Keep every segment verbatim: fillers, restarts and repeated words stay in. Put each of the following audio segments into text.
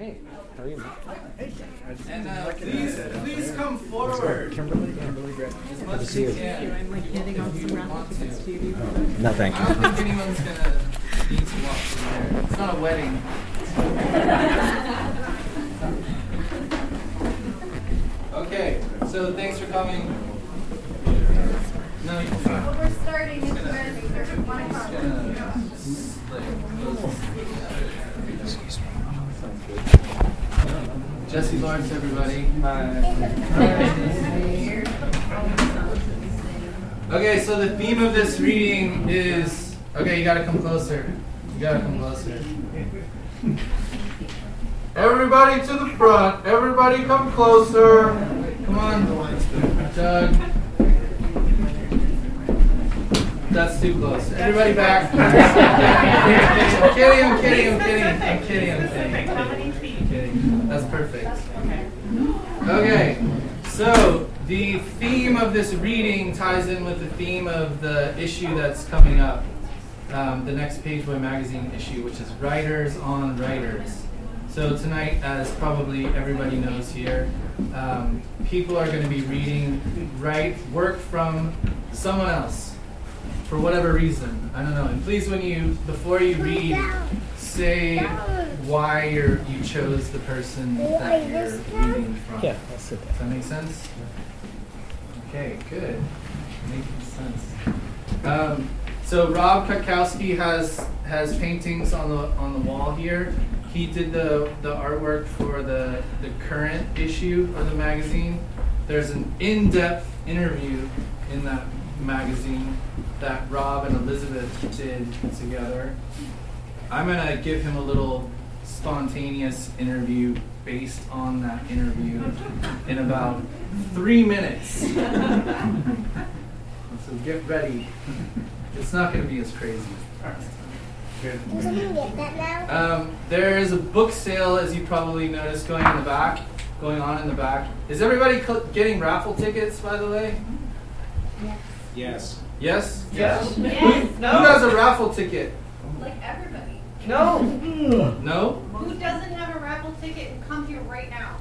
Hey, how are you, man? And uh, please, please come forward. Kimberly, Kimberly, great. As much as you can. I'm like getting on some raffle tickets to you. No, thank I don't think anyone's gonna need to walk through there. It's not a wedding. Okay, so thanks for coming. No, you can fine. Well, we're starting at one o'clock. Jesse Lawrence, everybody. Hi. Okay, so the theme of this reading is, okay, you gotta come closer. You gotta come closer. Everybody to the front. Everybody come closer. Come on, Doug. That's too close. Everybody back. I'm kidding, I'm kidding, I'm kidding, I'm kidding, I'm kidding. I'm kidding. That's perfect. Okay, so the theme of this reading ties in with the theme of the issue that's coming up. Um, the next Pageboy magazine issue, which is Writers on Writers. So tonight, as probably everybody knows here, um, people are going to be reading write work from someone else. For whatever reason, I don't know. And please, when you before you read, say why you're you chose the person that you're reading from. Yeah, I'll sit there. Does that make sense? Okay, good. Making sense. Um, so Rob Kwiatkowski has has paintings on the on the wall here. He did the the artwork for the the current issue of the magazine. There's an in-depth interview in that magazine that Rob and Elizabeth did together. I'm gonna give him a little spontaneous interview based on that interview in about three minutes. So get ready. It's not gonna be as crazy. Good. Um, there is a book sale, as you probably noticed, going in the back, going on in the back. Is everybody cl- getting raffle tickets, by the way? Yes. Yes? Yes. Yes. Who has a raffle ticket? Like everybody. No. No? Who doesn't have a raffle ticket and come here right now?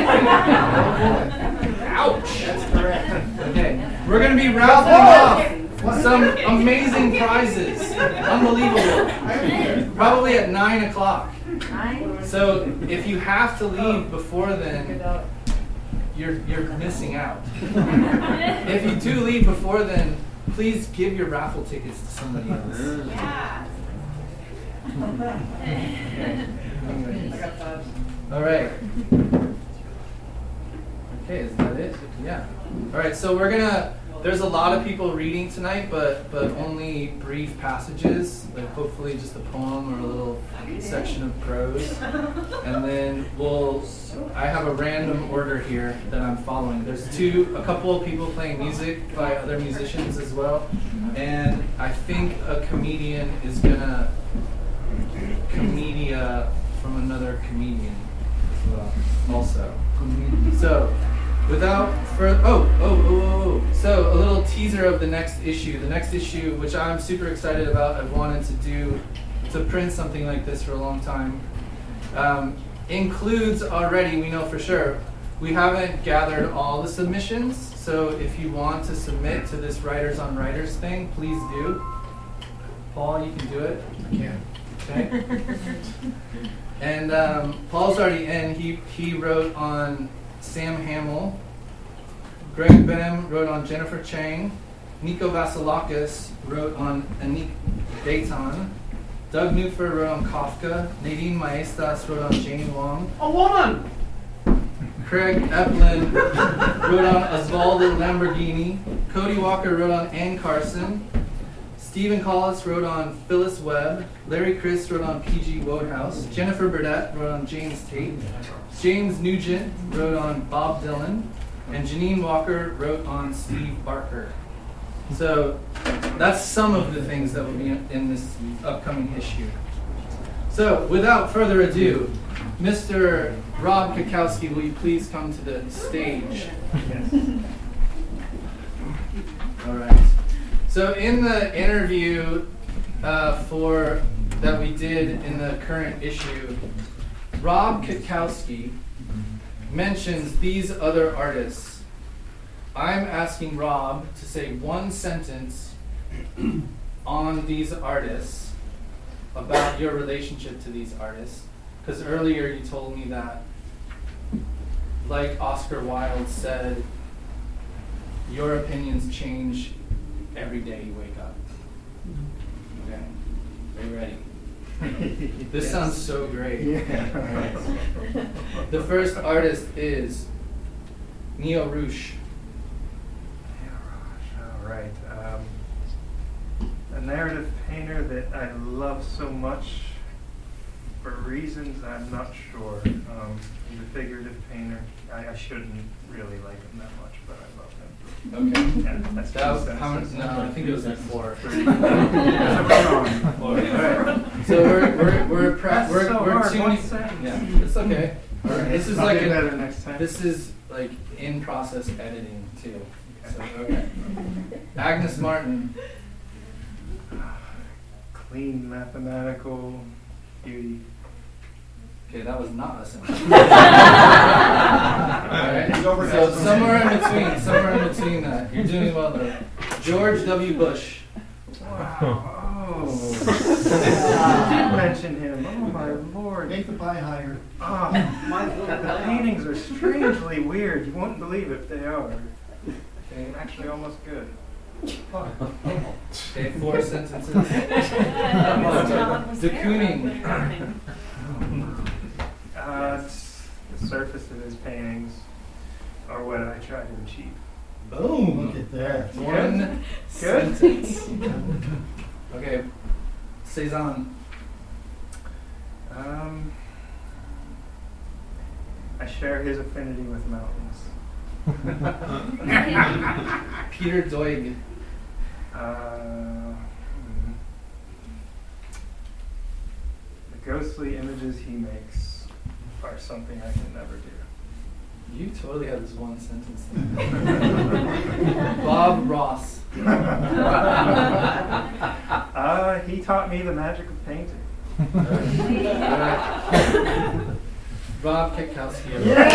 Ouch! That's correct. Okay, we're going to be raffling off some amazing prizes. Unbelievable. Probably at nine o'clock. So if you have to leave before then, you're you're missing out. If you do leave before then, please give your raffle tickets to somebody else. Yeah. All right. Okay, is that it? Yeah. All right, so we're gonna, there's a lot of people reading tonight, but but only brief passages, like hopefully just a poem or a little section of prose. And then we'll, I have a random order here that I'm following. There's two, a couple of people playing music by other musicians as well. And I think a comedian is gonna comedia from another comedian as well, also. So, without further, oh, oh, oh, oh, oh. So a little teaser of the next issue. The next issue, which I'm super excited about, I've wanted to do, to print something like this for a long time, um, includes already, we know for sure, we haven't gathered all the submissions, so if you want to submit to this Writers on Writers thing, please do. Paul, you can do it. I can. Okay. And um, Paul's already in. He he wrote on Sam Hamill. Greg Benham wrote on Jennifer Chang. Nico Vasilakis wrote on Anik Dayton. Doug Newford wrote on Kafka. Nadine Maestas wrote on Jane Wong. A woman. Craig Eplin wrote on Osvaldo Lamborghini. Cody Walker wrote on Ann Carson. Stephen Collis wrote on Phyllis Webb. Larry Chris wrote on P G Wodehouse. Jennifer Burdett wrote on James Tate. James Nugent wrote on Bob Dylan. And Janine Walker wrote on Steve Barker. So that's some of the things that will be in this upcoming issue. So without further ado, Mister Rob Kwiatkowski, will you please come to the stage? Yes. All right. So in the interview uh, for that we did in the current issue, Rob Kitkowski mentions these other artists. I'm asking Rob to say one sentence on these artists about your relationship to these artists. Because earlier you told me that, like Oscar Wilde said, your opinions change every day you wake up. Okay, are you ready? This Yes. sounds so great. Yeah. The first artist is Neo Roosh. All right. Um, a narrative painter that I love so much for reasons I'm not sure. Um, he's a figurative painter. I, I shouldn't really like him that much, but I love him. Okay. Yeah, that's That was, two how many, sentences. no, I think it was like four. Four. So we're we're we're pra- That's we're, so we're hard, tuning. one sentence. Yeah, it's okay. All right. This is I'll like do a- better next time. this is like in process editing too. So okay. Agnes Martin. Clean mathematical beauty. Okay, that was not a sentence. Alright. So somewhere in between, somewhere in between that. You're doing well though. George W. Bush. Wow. Oh. Did mention him. Oh my lord. Make the pie higher. Oh, the paintings are strangely weird. You won't believe it, they are. They're actually almost good. Okay, four sentences. De Kooning. Uh, it's the surface of his paintings are what I try to achieve. Boom. Look at that. One Good. sentence. Okay, Cezanne. Um, I share his affinity with mountains. Peter Doig. Uh, hmm. The ghostly images he makes are something I can never do. You totally have this one sentence thing. Bob Ross. Uh, he taught me the magic of painting. Rob Kitkowski.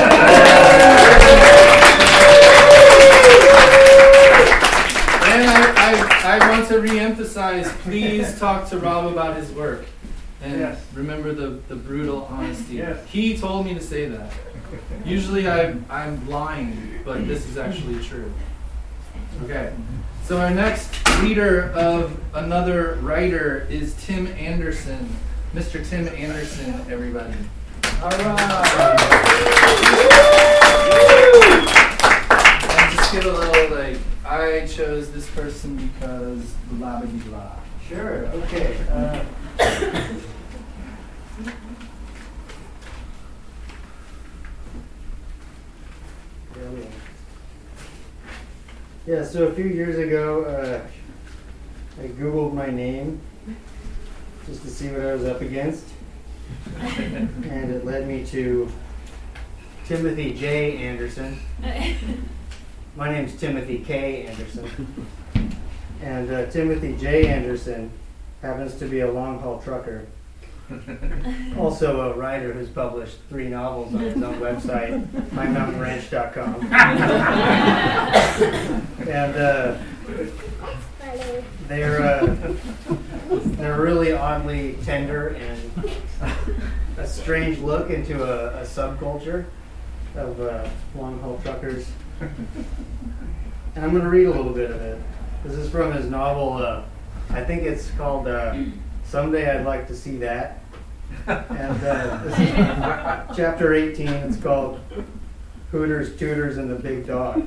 And I, I, I want to re-emphasize, please talk to Rob about his work. And Yes. remember the, the brutal honesty. Yes. He told me to say that. Usually I'm, I'm lying, but this is actually true. Okay. So our next leader of another writer is Tim Anderson. Mister Tim Anderson, everybody. All right. And just get a little like, I chose this person because blah blah blah. Sure, okay. Uh, there we are. Yeah, so a few years ago, uh, I Googled my name just to see what I was up against. And it led me to Timothy J. Anderson. My name's Timothy K. Anderson. And uh, Timothy J. Anderson happens to be a long haul trucker. Also a writer who's published three novels on his own website, my mountain ranch dot com. And uh, they're uh, they're really oddly tender and a strange look into a, a subculture of uh, long haul truckers. And I'm going to read a little bit of it. This is from his novel. Uh, I think it's called uh, "Someday I'd Like to See That." And uh, this is chapter eighteen. It's called "Hooters, Tooters, and the Big Dog."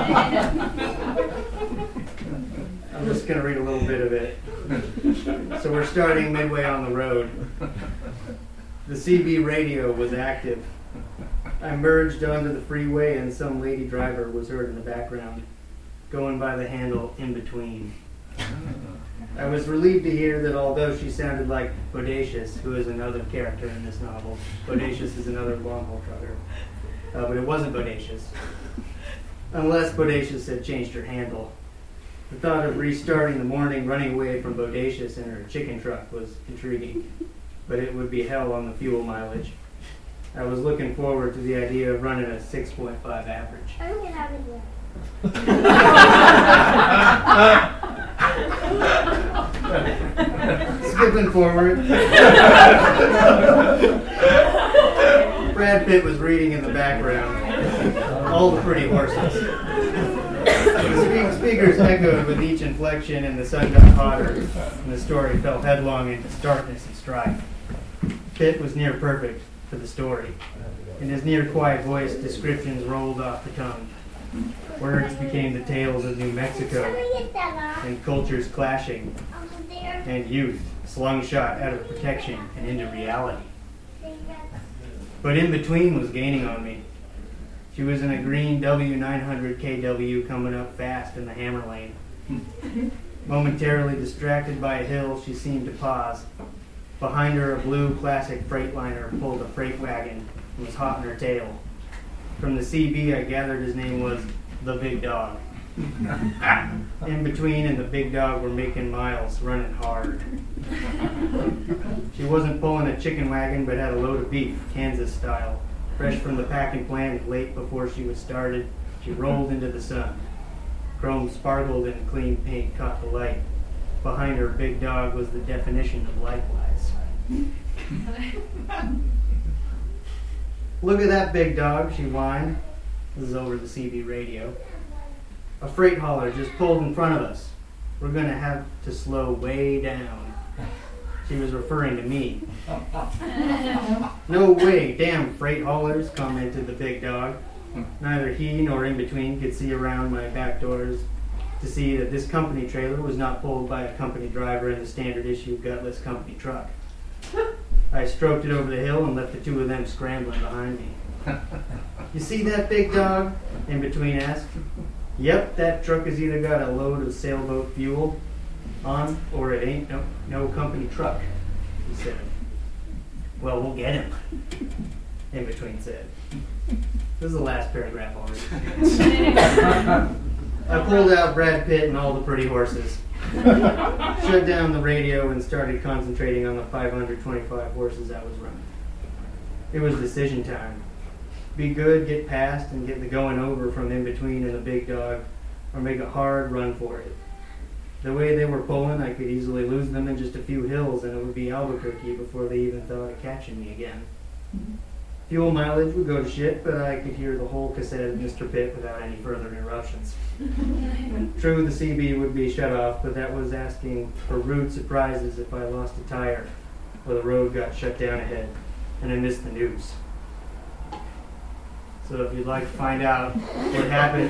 I'm just going to read a little bit of it. So we're starting midway on the road. The C B radio was active. I merged onto the freeway and some lady driver was heard in the background, going by the handle "in between." I was relieved to hear that although she sounded like Bodacious, who is another character in this novel, Bodacious is another long-haul trucker, uh, but it wasn't Bodacious. Unless Bodacious had changed her handle. The thought of restarting the morning running away from Bodacious in her chicken truck was intriguing, but it would be hell on the fuel mileage. I was looking forward to the idea of running a six point five average. I'm gonna have it there. Skipping forward. Brad Pitt was reading in the background. All the pretty horses. The speakers echoed with each inflection, and the sun got hotter, and the story fell headlong into darkness and strife. Pitt was near perfect for the story. In his near quiet voice, descriptions rolled off the tongue. Words became the tales of New Mexico, and cultures clashing, and youth slung shot out of protection and into reality. But in between was gaining on me. She was in a green W nine hundred K W coming up fast in the hammer lane. Momentarily distracted by a hill, she seemed to pause. Behind her, a blue classic Freightliner pulled a freight wagon and was hot in her tail. From the C B, I gathered his name was the Big Dog. In between and the Big Dog were making miles, running hard. She wasn't pulling a chicken wagon, but had a load of beef, Kansas style. Fresh from the packing plant, late before she was started, she rolled into the sun. Chrome sparkled and clean paint caught the light. Behind her, Big Dog was the definition of likewise. Look at that Big Dog, she whined. This is over the C B radio. A freight hauler just pulled in front of us. We're going to have to slow way down. She was referring to me. No way, damn freight haulers, commented the Big Dog. Neither he nor In Between could see around my back doors to see that this company trailer was not pulled by a company driver in the standard issue gutless company truck. I stroked it over the hill and left the two of them scrambling behind me. You see that, Big Dog? In Between asked. Yep, that truck has either got a load of sailboat fuel on, or it ain't no, no company truck, he said. Well, we'll get him, In Between said. This is the last paragraph already. I pulled out Brad Pitt and all the pretty horses, shut down the radio, and started concentrating on the five hundred twenty-five horses I was running. It was decision time. Be good, get past, and get the going over from In Between and the Big Dog, or make a hard run for it. The way they were pulling, I could easily lose them in just a few hills, and it would be Albuquerque before they even thought of catching me again. Fuel mileage would go to shit, but I could hear the whole cassette of Mister Pitt without any further interruptions. True, the C B would be shut off, but that was asking for rude surprises if I lost a tire, or the road got shut down ahead, and I missed the news. So if you'd like to find out what happened,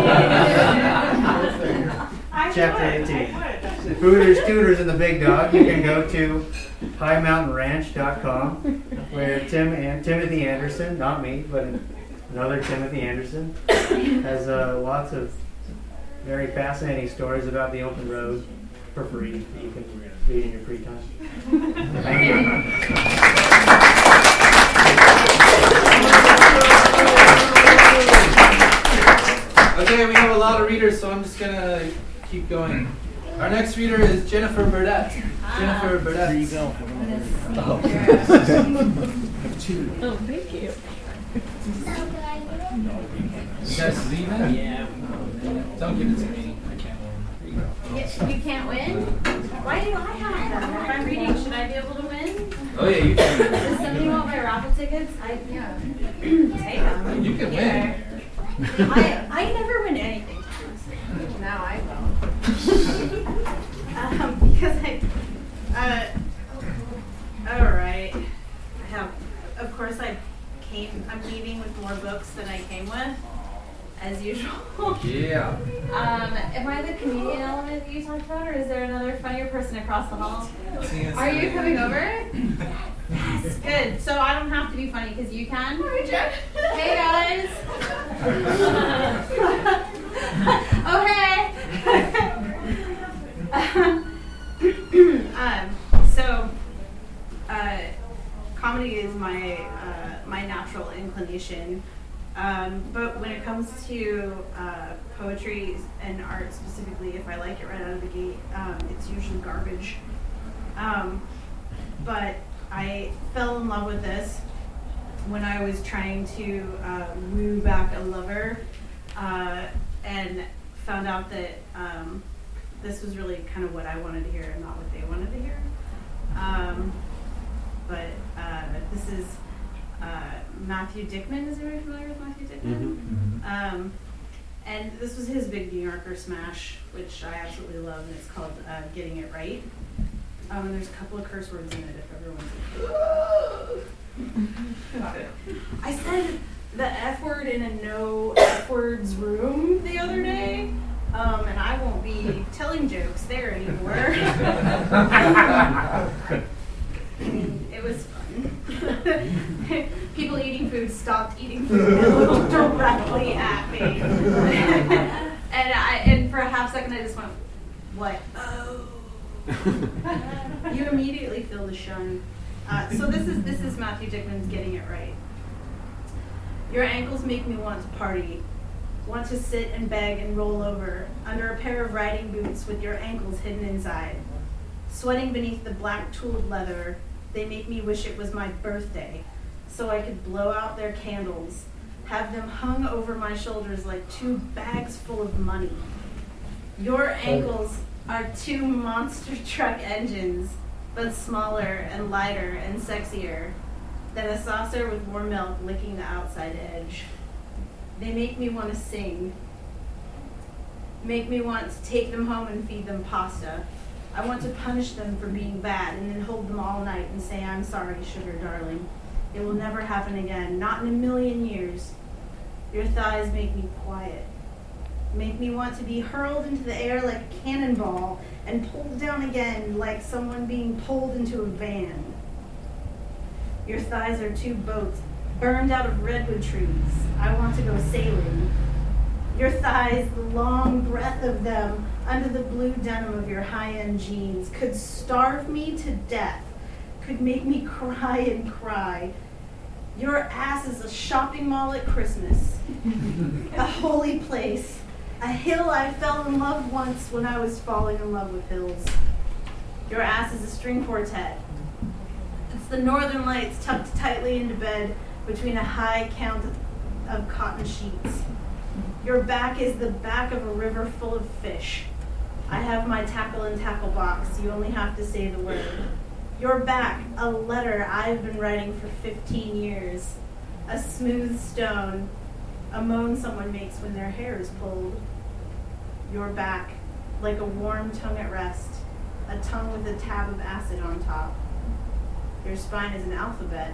Chapter eighteen. Hooters, Tooters, and the Big Dog, you can go to high mountain ranch dot com, where Tim and Timothy Anderson, not me, but another Timothy Anderson, has uh, lots of very fascinating stories about the open road for free that you can read in your free time. Thank you. Okay, we have a lot of readers, so I'm just gonna keep going. Our next reader is Jennifer Burdett. Jennifer Burdett. There you go. Oh, oh thank you. You guys leave it? Yeah. Don't give it to me. I can't win. There you go. You, you can't win? Why do I have them? If I'm reading, should I be able to win? Oh yeah, you can. Does somebody want my raffle tickets? I yeah. Take them. You can Here. win. I I never win anything. Now I will. um, because I. Uh, all right. I have. Of course, I came. I'm leaving with more books than I came with, as usual. Yeah. Um, am I the comedian element that you talked about, or is there another funnier person across the hall? Are you coming over? Yes, good. So I don't have to be funny because you can. Hi, Jen. Hey guys. Oh hey. um. So, uh, comedy is my uh, my natural inclination. Um, but when it comes to uh, poetry and art specifically, if I like it right out of the gate, um, it's usually garbage. Um, but I fell in love with this when I was trying to uh, woo back a lover, uh, and found out that um, this was really kind of what I wanted to hear and not what they wanted to hear. Um, but uh, this is uh, Matthew Dickman. Is everybody familiar with Matthew Dickman? Mm-hmm. Um, and this was his big New Yorker smash, which I absolutely love, and it's called uh, Getting It Right. Um, and there's a couple of curse words in it if everyone's I said the F word in a no F words room the other day, um, and I won't be telling jokes there anymore. I mean, it was fun. People eating food stopped eating food and looked directly at me. and I, and for a half second, I just went, "What? Oh." You immediately feel the shun. Uh, so this is this is Matthew Dickman's Getting It Right. Your ankles make me want to party, want to sit and beg and roll over under a pair of riding boots with your ankles hidden inside. Sweating beneath the black tooled leather, they make me wish it was my birthday, so I could blow out their candles, have them hung over my shoulders like two bags full of money. Your ankles are two monster truck engines, but smaller and lighter and sexier than a saucer with warm milk licking the outside edge. They make me want to sing, make me want to take them home and feed them pasta. I want to punish them for being bad and then hold them all night and say, "I'm sorry, sugar darling. It will never happen again, not in a million years." Your thighs make me quiet, make me want to be hurled into the air like a cannonball and pulled down again like someone being pulled into a van. Your thighs are two boats burned out of redwood trees. I want to go sailing. Your thighs, the long breath of them under the blue denim of your high-end jeans, could starve me to death, could make me cry and cry. Your ass is a shopping mall at Christmas, a holy place, a hill I fell in love once when I was falling in love with hills. Your ass is a string quartet. It's the northern lights tucked tightly into bed between a high count of cotton sheets. Your back is the back of a river full of fish. I have my tackle and tackle box. You only have to say the word. Your back, a letter I've been writing for fifteen years. A smooth stone, a moan someone makes when their hair is pulled. Your back, like a warm tongue at rest, a tongue with a tab of acid on top. Your spine is an alphabet,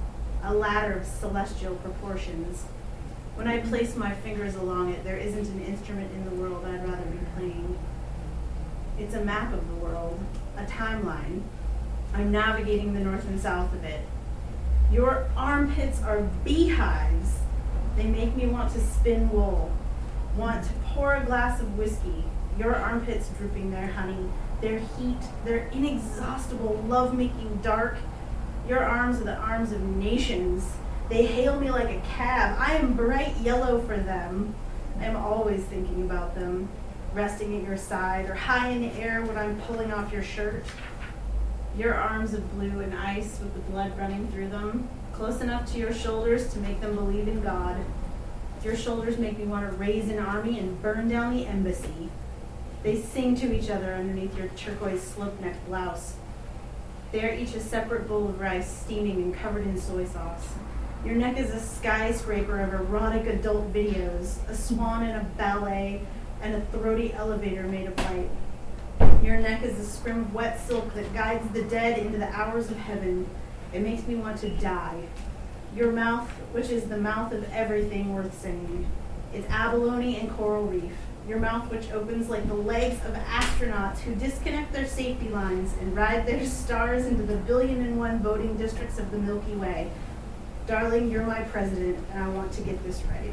a ladder of celestial proportions. When I place my fingers along it, there isn't an instrument in the world I'd rather be playing. It's a map of the world, a timeline. I'm navigating the north and south of it. Your armpits are beehives. They make me want to spin wool, want to pour a glass of whiskey. Your armpits dripping their honey, their heat, their inexhaustible love-making dark. Your arms are the arms of nations. They hail me like a cab. I am bright yellow for them. I am always thinking about them, resting at your side or high in the air when I'm pulling off your shirt. Your arms of blue and ice with the blood running through them, close enough to your shoulders to make them believe in God. Your shoulders make me want to raise an army and burn down the embassy. They sing to each other underneath your turquoise slope-neck blouse. They are each a separate bowl of rice, steaming and covered in soy sauce. Your neck is a skyscraper of erotic adult videos, a swan in a ballet, and a throaty elevator made of light. Your neck is a scrim of wet silk that guides the dead into the hours of heaven. It makes me want to die. Your mouth, which is the mouth of everything worth saying. It's abalone and coral reef. Your mouth, which opens like the legs of astronauts who disconnect their safety lines and ride their stars into the billion and one voting districts of the Milky Way. Darling, you're my president, and I want to get this right.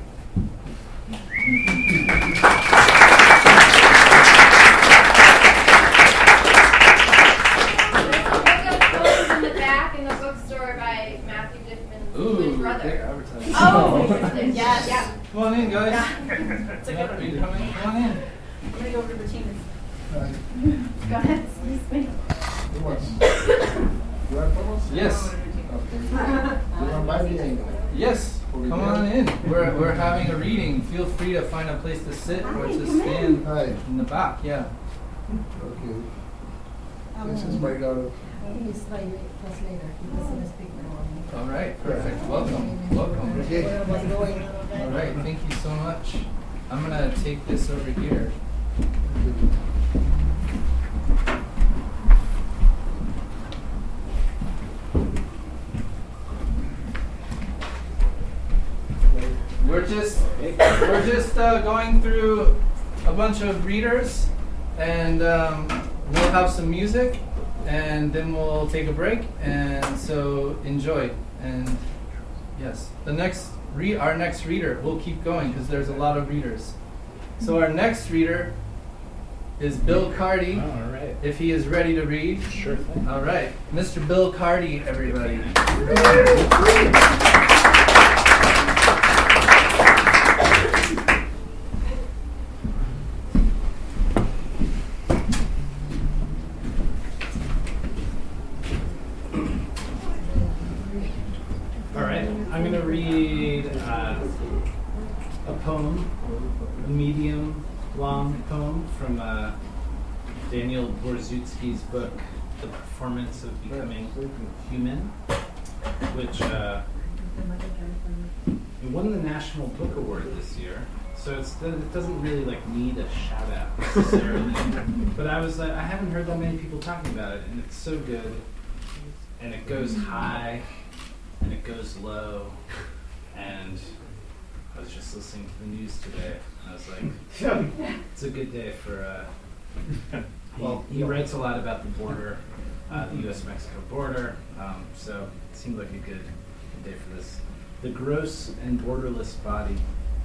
In the back in the bookstore by Matthew Dickman's Ooh, brother. big advertising. Oh, Yes. Yeah. Come on in, guys. Yeah. It's a Yeah, good are you one. coming? Come on in. I'm going to go over to Betina's. Go ahead. Excuse me. You want photos? Yes. Okay. You want Yes, come on in. We're, we're having a reading. Feel free to find a place to sit or to stand in the back. Yeah. Okay. This is my daughter. He's my translator. He doesn't speak now. All right, perfect. Welcome. Welcome. Okay. All right, thank you so much. I'm going to take this over here. We're just we're just uh, going through a bunch of readers, and um, we'll have some music, and then we'll take a break. And so enjoy. And yes, the next re- our next reader. We'll keep going because there's a lot of readers. So our next reader is Bill Cardy. Oh, all right. If he is ready to read. Sure thing. All right, Mister Bill Cardy, everybody. All right. I'm going to read uh, a poem, a medium long poem from uh, Daniel Borzutsky's book, The Performance of Becoming Human, which uh, it won the National Book Award this year. So it's, it doesn't really like need a shout out necessarily. But I was like, I haven't heard that many people talking about it, and it's so good. And it goes high, and it goes low, and I was just listening to the news today, and I was like, it's a good day for, uh, well, he writes a lot about the border, uh, the U S Mexico border, um, so it seemed like a good, good day for this. The gross and borderless body.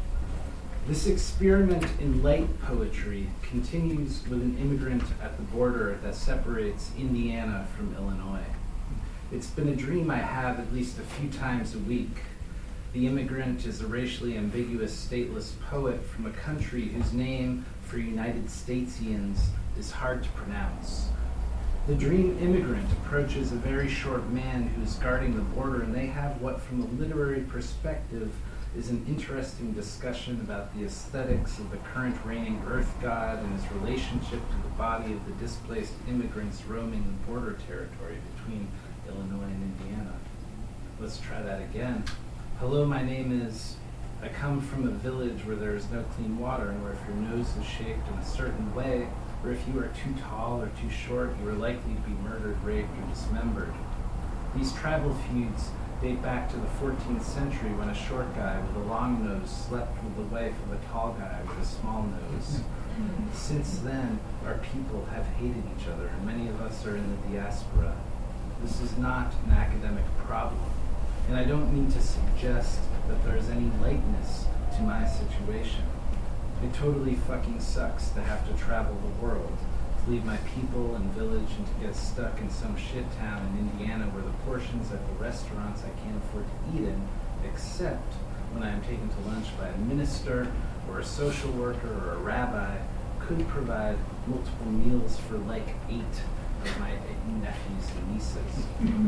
This experiment in light poetry continues with an immigrant at the border that separates Indiana from Illinois. It's been a dream I have at least a few times a week. The immigrant is a racially ambiguous stateless poet from a country whose name for United Statesians is hard to pronounce. The dream immigrant approaches a very short man who's guarding the border, and they have what, from a literary perspective, is an interesting discussion about the aesthetics of the current reigning Earth God and his relationship to the body of the displaced immigrants roaming the border territory between Illinois and Indiana. Let's try that again. Hello, my name is... I come from a village where there is no clean water, and where if your nose is shaped in a certain way, or if you are too tall or too short, you are likely to be murdered, raped, or dismembered. These tribal feuds date back to the fourteenth century when a short guy with a long nose slept with the wife of a tall guy with a small nose. Since then, our people have hated each other, and many of us are in the diaspora. This is not an academic problem, and I don't mean to suggest that there is any lightness to my situation. It totally fucking sucks to have to travel the world, to leave my people and village, and to get stuck in some shit town in Indiana where the portions at the restaurants I can't afford to eat in, except when I am taken to lunch by a minister or a social worker or a rabbi, could provide multiple meals for like eight of my nephews and nieces.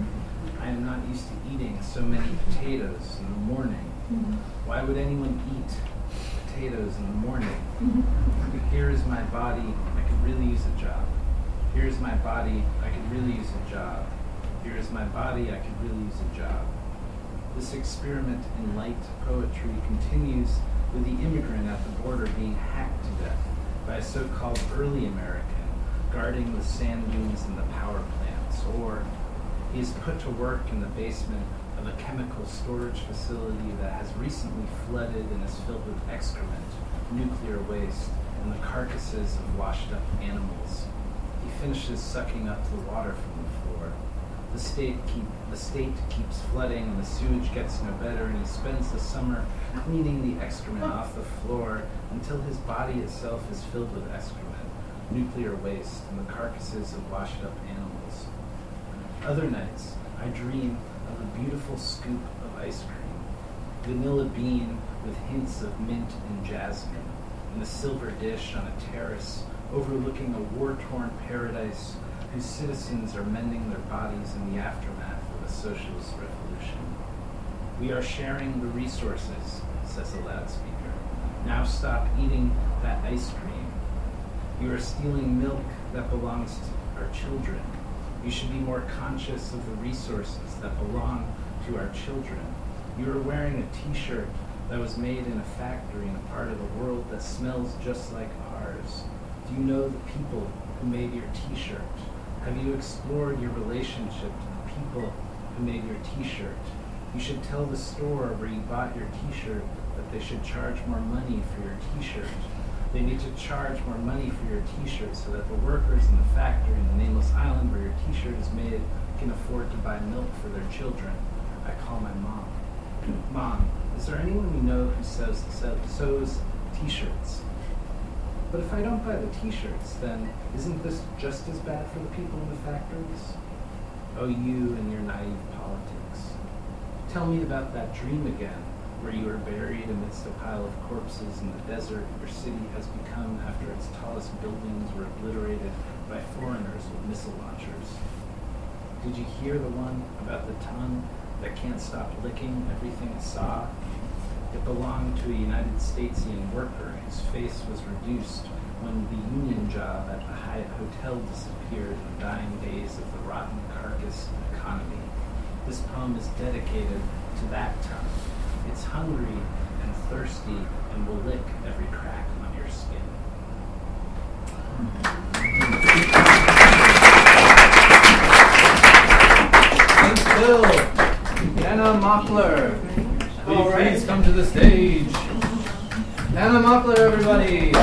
I am not used to eating so many potatoes in the morning. Why would anyone eat potatoes in the morning? Here is my body, I could really use a job. Here is my body, I could really use a job. Here is my body, I could really use a job. This experiment in light poetry continues with the immigrant at the border being hacked to death by a so-called early American guarding the sand dunes and the power plants, or he is put to work in the basement of a chemical storage facility that has recently flooded and is filled with excrement, nuclear waste, and the carcasses of washed-up animals. He finishes sucking up the water from the floor. The state, keep, the state keeps flooding, and the sewage gets no better, and he spends the summer cleaning the excrement off the floor until his body itself is filled with excrement, nuclear waste, and the carcasses of washed-up animals. Other nights, I dream of a beautiful scoop of ice cream, vanilla bean with hints of mint and jasmine, in a silver dish on a terrace overlooking a war-torn paradise whose citizens are mending their bodies in the aftermath of a socialist revolution. We are sharing the resources, says a loudspeaker. Now stop eating that ice cream. You are stealing milk that belongs to our children. You should be more conscious of the resources that belong to our children. You are wearing a t-shirt that was made in a factory in a part of the world that smells just like ours. Do you know the people who made your t-shirt? Have you explored your relationship to the people who made your t-shirt? You should tell the store where you bought your t-shirt that they should charge more money for your t-shirt. They need to charge more money for your t-shirt so that the workers in the factory in the nameless island where your t-shirt is made can afford to buy milk for their children. I call my mom. Mom, is there anyone we know who sews, sews t-shirts? But if I don't buy the t-shirts, then isn't this just as bad for the people in the factories? Oh, you and your naive politics. Tell me about that dream again, where you are buried amidst a pile of corpses in the desert your city has become after its tallest buildings were obliterated by foreigners with missile launchers. Did you hear the one about the tongue that can't stop licking everything it saw? It belonged to a United Statesian worker whose face was reduced when the union job at the Hyatt Hotel disappeared in the dying days of the rotten carcass economy. This poem is dedicated to that tongue. It's hungry and thirsty and will lick every crack on your skin. Thanks, Bill. Anna Mockler. Will you right. please come to the stage? Anna Mockler, everybody.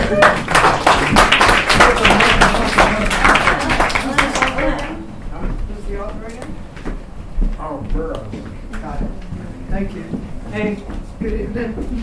Who's the author again? Oh, Burroughs. Got it. Thank you. Hey, good evening.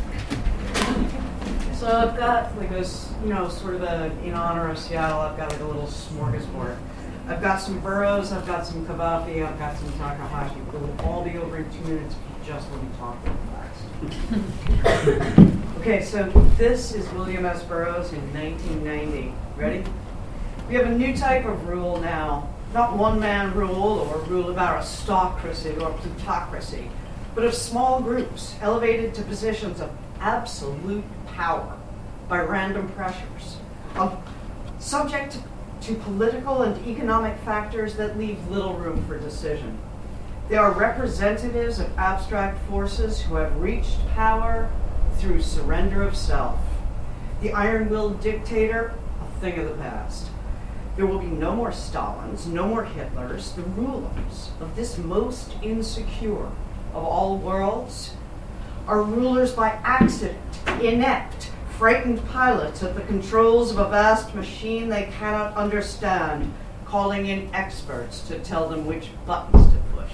So I've got like this, you know, sort of a, in honor of Seattle, I've got like a little smorgasbord. I've got some Burroughs, I've got some Cavafy, I've got some Takahashi. It will all be over in two minutes if you just let me talk real fast. Okay, so this is William S. Burroughs in nineteen ninety. Ready? We have a new type of rule now. Not one-man rule or rule of aristocracy or plutocracy, but of small groups elevated to positions of absolute power by random pressures, of subject to to political and economic factors that leave little room for decision. They are representatives of abstract forces who have reached power through surrender of self. The iron-willed dictator, a thing of the past. There will be no more Stalins, no more Hitlers. The rulers of this most insecure of all worlds are rulers by accident, inept, frightened pilots at the controls of a vast machine they cannot understand, calling in experts to tell them which buttons to push.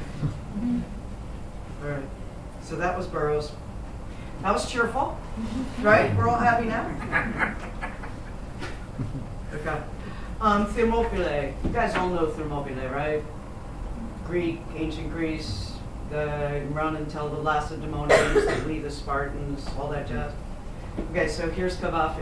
All right, so that was Burroughs. That was cheerful, right? We're all happy now? Okay. Um, Thermopylae. You guys all know Thermopylae, right? Greek, ancient Greece, the run and tell the Lacedaemonians, they lead the Spartans, all that jazz. Okay, so here's Cavafy.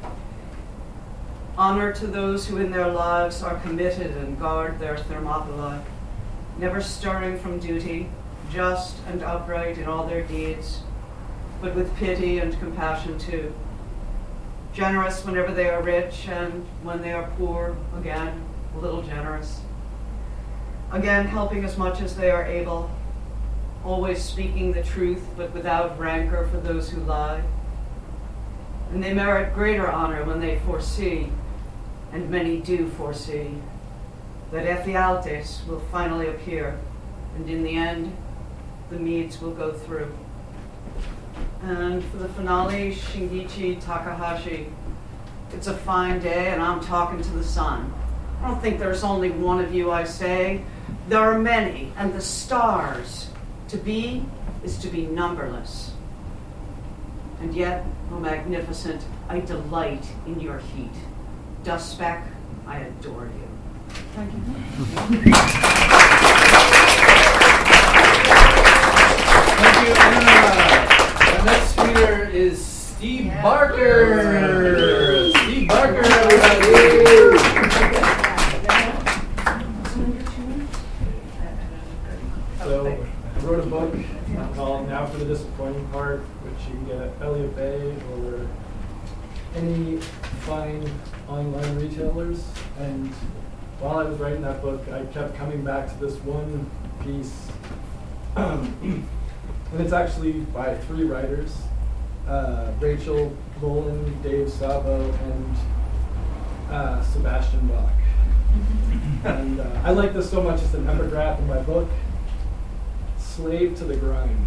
Honor to those who in their lives are committed and guard their Thermopylae, never stirring from duty, just and upright in all their deeds, but with pity and compassion too. Generous whenever they are rich, and when they are poor, again, a little generous. Again, helping as much as they are able, always speaking the truth, but without rancor for those who lie. And they merit greater honor when they foresee, and many do foresee, that Ephialtes will finally appear, and in the end, the Medes will go through. And for the finale, Shingichi Takahashi. It's a fine day, and I'm talking to the sun. I don't think there's only one of you, I say. There are many, and the stars. To be is to be numberless. And yet, oh magnificent, I delight in your heat. Dust speck, I adore you. Thank you. Thank you, Anna. The next speaker is Steve Yeah. Barker. Steve Barker, everybody. So, I wrote a book book called Now for the Disappointing Part, which you can get at Elliott Bay or any fine online retailers. And while I was writing that book, I kept coming back to this one piece. Um, and it's actually by three writers, uh, Rachel Bolan, Dave Sabo, and uh, Sebastian Bach. And uh, I like this so much, it's an epigraph in my book. Slave to the grind.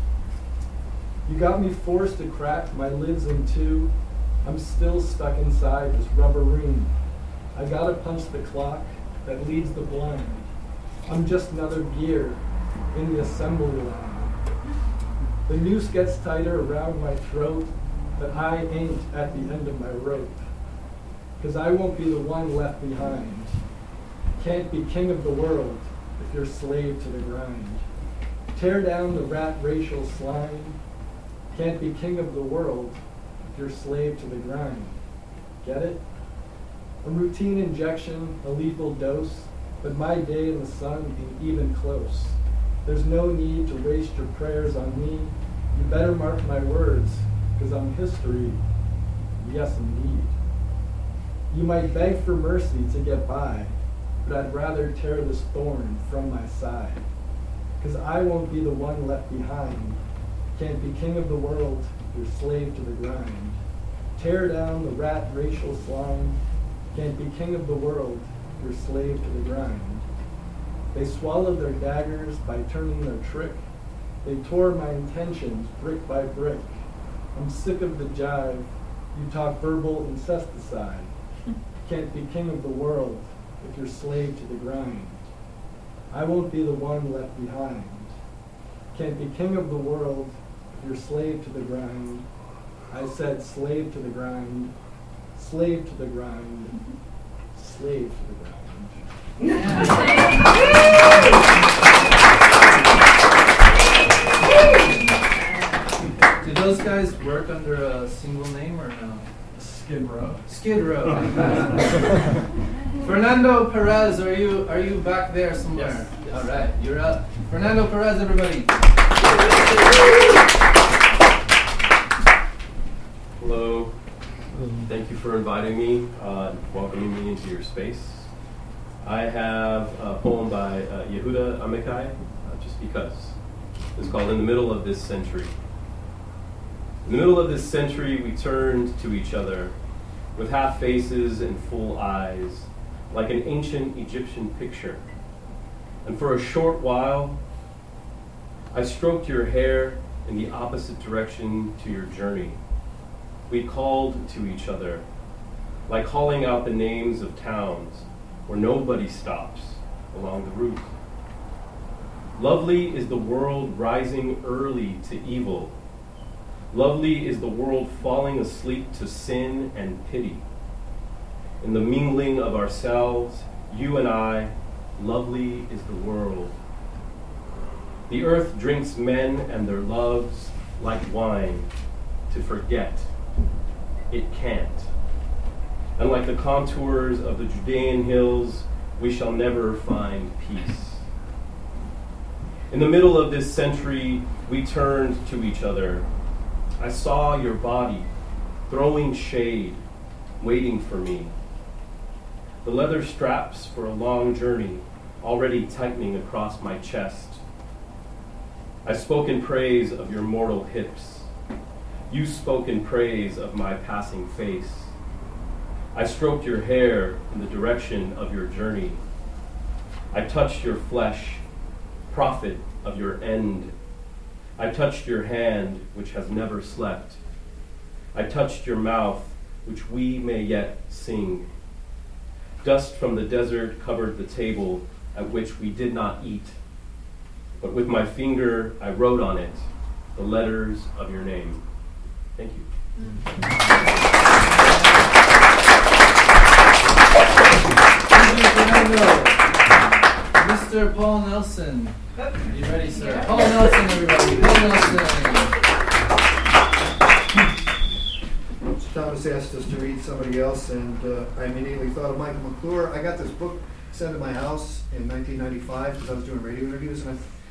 You got me forced to crack my lids in two. I'm still stuck inside this rubber ring. I gotta punch the clock that leads the blind. I'm just another gear in the assembly line. The noose gets tighter around my throat, but I ain't at the end of my rope. Cause I won't be the one left behind. Can't be king of the world if you're slave to the grind. Tear down the rat racial slime. Can't be king of the world if you're slave to the grind. Get it? A routine injection, a lethal dose, but my day in the sun ain't even close. There's no need to waste your prayers on me. You better mark my words, cause I'm history. Yes, indeed. You might beg for mercy to get by, but I'd rather tear this thorn from my side. Cause I won't be the one left behind. Can't be king of the world, you're slave to the grind. Tear down the rat racial slime. Can't be king of the world, you're slave to the grind. They swallowed their daggers by turning their trick. They tore my intentions brick by brick. I'm sick of the jive. You talk verbal incesticide. Can't be king of the world if you're slave to the grind. I won't be the one left behind. Can't be king of the world if you're slave to the grind. I said slave to the grind, slave to the grind, slave to the grind. Do those guys work under a single name or no? Skid Row. Skid Row. Fernando Perez, are you are you back there somewhere? Yes. All right, you're up. Fernando Perez, everybody. Hello. Thank you for inviting me, uh, welcoming me into your space. I have a poem by uh, Yehuda Amichai, uh, just because. It's called In the Middle of This Century. In the middle of this century, we turned to each other with half faces and full eyes, like an ancient Egyptian picture. And for a short while, I stroked your hair in the opposite direction to your journey. We called to each other, like calling out the names of towns where nobody stops along the route. Lovely is the world rising early to evil. Lovely is the world falling asleep to sin and pity. In the mingling of ourselves, you and I, lovely is the world. The earth drinks men and their loves like wine to forget. It can't. And like the contours of the Judean hills, we shall never find peace. In the middle of this century, we turned to each other. I saw your body, throwing shade, waiting for me. The leather straps for a long journey, already tightening across my chest. I spoke in praise of your mortal hips. You spoke in praise of my passing face. I stroked your hair in the direction of your journey. I touched your flesh, prophet of your end. I touched your hand, which has never slept. I touched your mouth, which we may yet sing. Dust from the desert covered the table at which we did not eat. But with my finger, I wrote on it the letters of your name. Thank you. Thank you, Fernando. Mister Paul Nelson. Are you ready, sir? Yeah. Paul Nelson, everybody. Paul Nelson. Thomas asked us to read somebody else, and uh, I immediately thought of Michael McClure. I got this book sent to my house in nineteen ninety-five because I was doing radio interviews, and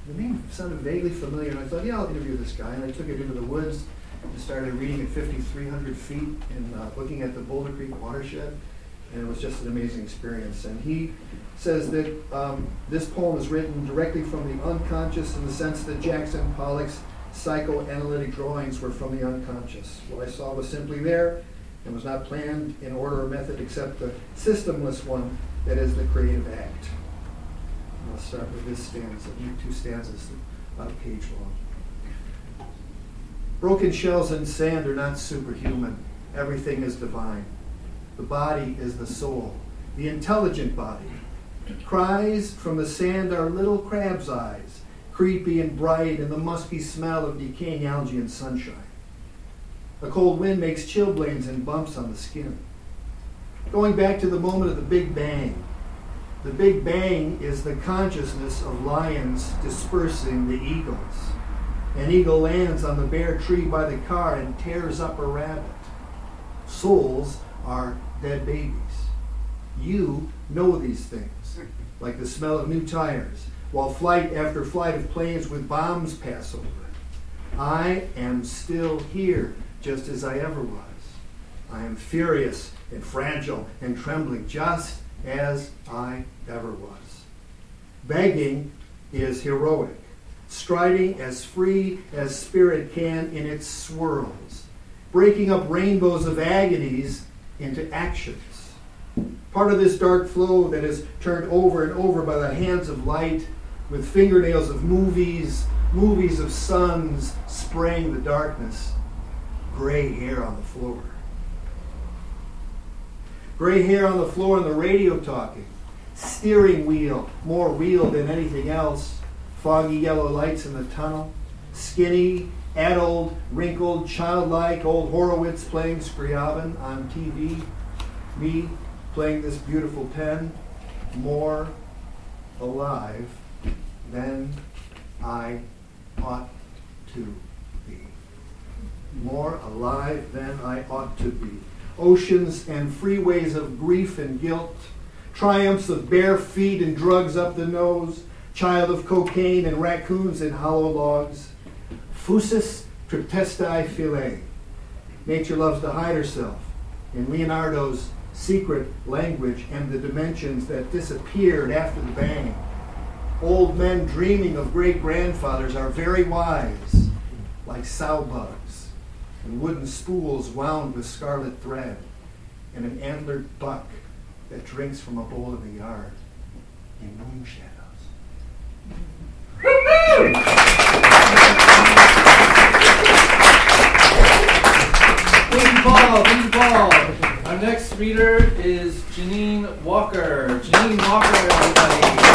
the name sounded vaguely familiar, and I thought, yeah, I'll interview this guy. And I took it into the woods and started reading at fifty-three hundred feet and uh, looking at the Boulder Creek watershed, and it was just an amazing experience. And he says that um, this poem is written directly from the unconscious in the sense that Jackson Pollock's psychoanalytic drawings were from the unconscious. What I saw was simply there and was not planned in order or method except the systemless one that is the creative act. And I'll start with this stanza, two stanzas, about a page long. Broken shells and sand are not superhuman. Everything is divine. The body is the soul, the intelligent body. Cries from the sand are little crab's eyes, creepy and bright in the musky smell of decaying algae and sunshine. A cold wind makes chilblains and bumps on the skin. Going back to the moment of the Big Bang, the Big Bang is the consciousness of lions dispersing the eagles. An eagle lands on the bare tree by the car and tears up a rabbit. Souls are dead babies. You know these things, like the smell of new tires, while flight after flight of planes with bombs pass over. I am still here, just as I ever was. I am furious and fragile and trembling, just as I ever was. Begging is heroic, striding as free as spirit can in its swirls, breaking up rainbows of agonies into actions. Part of this dark flow that is turned over and over by the hands of light with fingernails of movies, movies of suns spraying the darkness, gray hair on the floor. Gray hair on the floor and the radio talking, steering wheel more real than anything else, foggy yellow lights in the tunnel, skinny, addled, wrinkled, childlike old Horowitz playing Scriabin on T V, me playing this beautiful pen, more alive than I ought to be. More alive than I ought to be. Oceans and freeways of grief and guilt, triumphs of bare feet and drugs up the nose, child of cocaine and raccoons in hollow logs. Fusus triptestae filet. Nature loves to hide herself in Leonardo's secret language and the dimensions that disappeared after the bang. Old men dreaming of great-grandfathers are very wise, like sow bugs and wooden spools wound with scarlet thread, and an antlered buck that drinks from a bowl in the yard in moon shadows. Thank you, Paul. Thank you, Paul. Our next reader is Janine Walker. Janine Walker, everybody.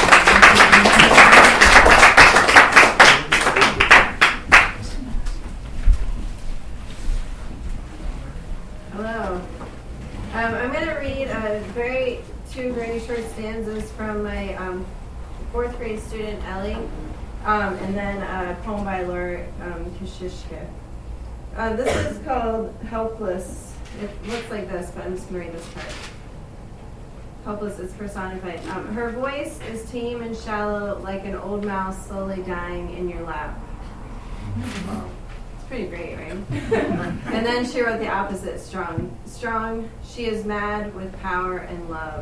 Hello. Um, I'm going to read a very two very short stanzas from my um, fourth grade student Ellie, um, and then a poem by Laura um, Kashishka. Uh, this is called Helpless. It looks like this, but I'm just going to read this part. Helpless is personified. Um, her voice is tame and shallow, like an old mouse slowly dying in your lap. It's pretty great, right? And then she wrote the opposite, strong. Strong, she is mad with power and love.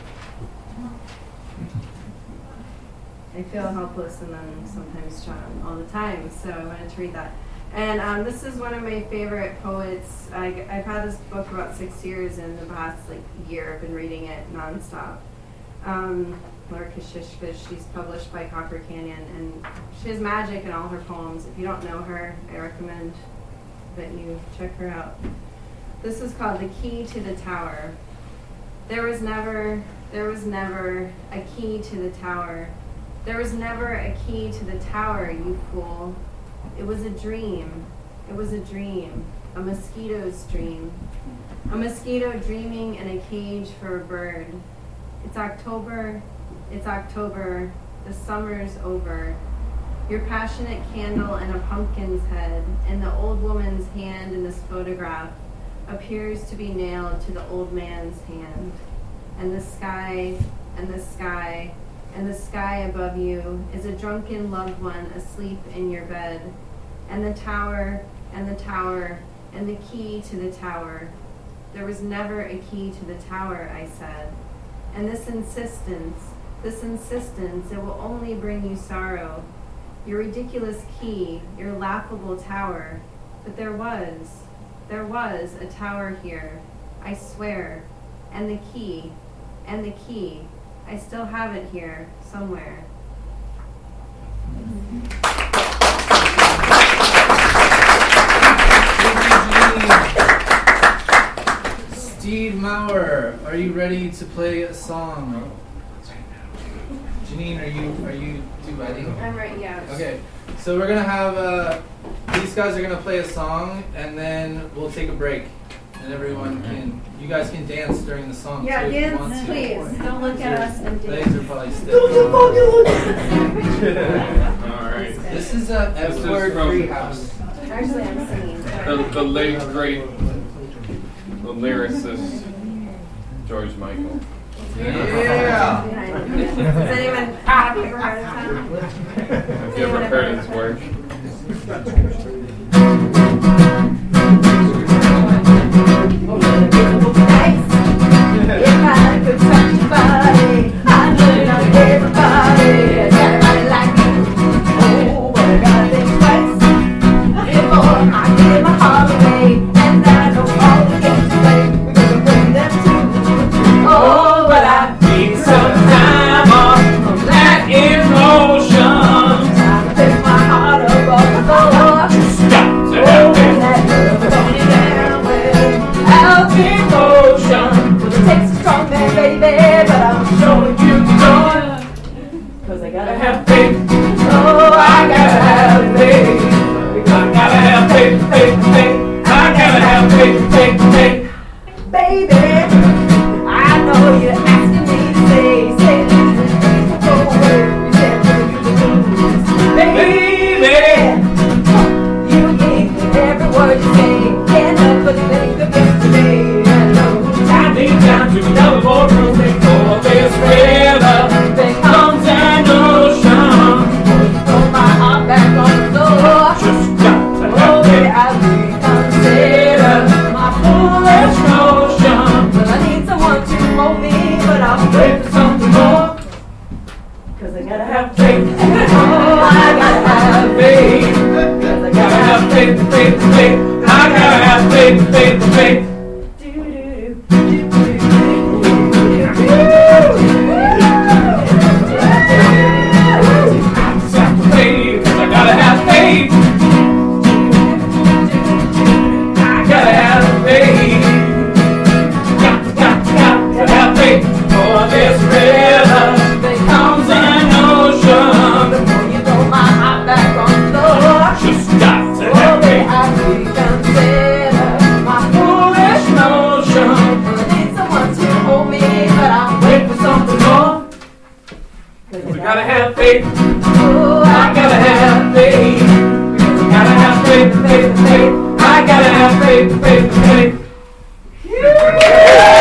I feel helpless and then sometimes strong all the time, so I wanted to read that. And um, this is one of my favorite poets. I, I've had this book about six years, and the past like year I've been reading it nonstop. Um, Laura Kashishka, she's published by Copper Canyon, and she has magic in all her poems. If you don't know her, I recommend that you check her out. This is called The Key to the Tower. There was never, there was never a key to the tower. There was never a key to the tower, you fool. It was a dream. It was a dream. A mosquito's dream. A mosquito dreaming in a cage for a bird. It's October. It's October. The summer's over. Your passionate candle in a pumpkin's head, and the old woman's hand in this photograph appears to be nailed to the old man's hand. And the sky, and the sky, and the sky above you is a drunken loved one asleep in your bed. And the tower, and the tower, and the key to the tower. There was never a key to the tower, I said. And this insistence, this insistence, it will only bring you sorrow. Your ridiculous key, your laughable tower. But there was, there was a tower here, I swear. And the key, and the key, I still have it here, somewhere. Steve Maurer, are you ready to play a song? Janine, are you are you duetting? I'm right, yeah. Okay, so we're gonna have uh, these guys are gonna play a song, and then we'll take a break, and everyone can you guys can dance during the song. Yeah, too, if you want dance, to. please. Don't look at us and Legs dance. are probably stiff. All right. This is a This is F word from- Treehouse. Actually, I'm singing. The, the late great, the lyricist George Michael. Yeah. Does anyone have ever heard of him? Have you ever heard his work? If I could touch your body, I'd learn on everybody. Everybody like you. Oh, but I gotta think twice before I give my heart away. And I know all the games to play, because I'm playing them too. Oh, but I need some time off from that emotion. Time to take my heart up off the floor. Stop to help Oh, that love going down without emotion. Well, it takes a strong man, baby, but I'm showing you joy. Cause I gotta have faith. Oh, I gotta have faith. I gotta have faith, faith, faith. I gotta have faith, faith, faith. Baby, I know you're asking me to say, say this, please go away. You said for you to lose. Baby, you gave me every word you say. Can't help but think of yesterday. I need down to another more room before this river becomes an ocean. Throw my heart back on the floor. Just got to Oh, have baby, it. I reconsider my foolish notion. Well, I need someone to hold me, but I'll wait for something more. Cause I gotta have faith. Oh, I gotta have faith. Cause I gotta have faith, faith, faith. I gotta have faith, faith, faith. Faith, 'cause I gotta have faith. I gotta have faith. Got, got, got to have faith for this river becomes an ocean. Before you throw my heart back on the floor. Just got to Oh, have baby, faith. I reconsider my foolish notion. Well, I need someone to hold me, but I'm waiting for something more. We gotta have faith. Oh, I gotta have faith. Gotta have faith, faith, faith. I gotta have faith, faith, faith.